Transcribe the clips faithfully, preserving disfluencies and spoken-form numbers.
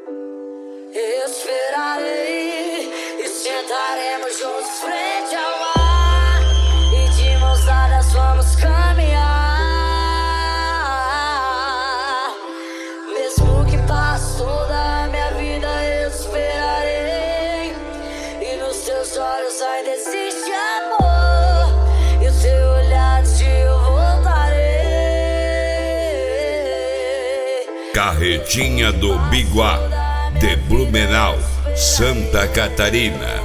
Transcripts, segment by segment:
Esperarei e sentaremos juntos frente ao mar, e de mãos dadas vamos caminhar. Mesmo que passe toda a minha vida, eu esperarei, e nos teus olhos ainda existe amor, e o teu olhar de eu voltarei. Carretinha do Biguá, de Blumenau, Santa Catarina.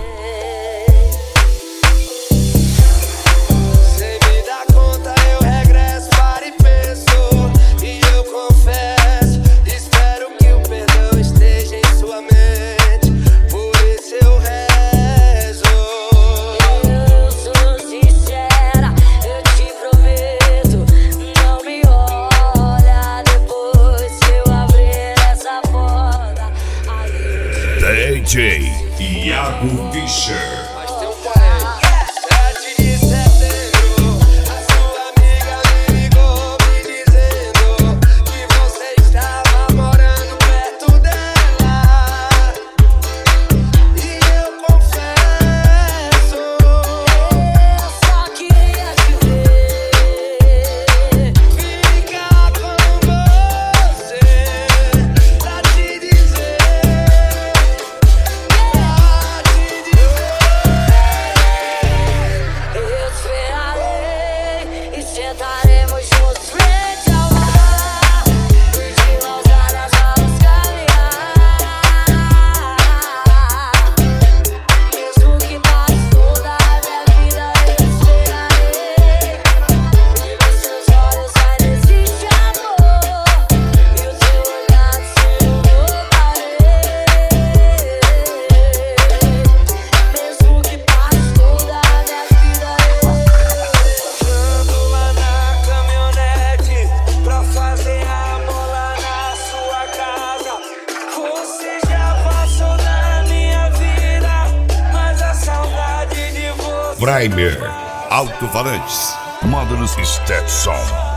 Sem me dar conta eu regresso, paro e penso, e eu confesso, espero que o perdão esteja em sua mente, por isso eu rezo. Eu sou sincera, eu te prometo, não me olha depois que eu abrir essa porta. D J Iago Fischer. Mas tem um porém. sete de setembro, a sua amiga me ligou me dizendo que você estava morando perto dela. E eu confesso, Eu só queria te ver, ficar com você, pra te dizer, pra te dizer. eu esperarei e sentaremos juntos frente ao mar, e de mãos dadas vamos caminhar. Mesmo que passe toda a minha vida, eu esperarei, e nos seus olhos ainda existe amor, e o teu olhar se eu voltarei. Mesmo que passe toda a minha vida, eu Ando lá na caminhonete pra fazer amor lá na sua casa. Você já passou da minha vida, mas a saudade de você. Primer, alto-falantes, módulos Stetson.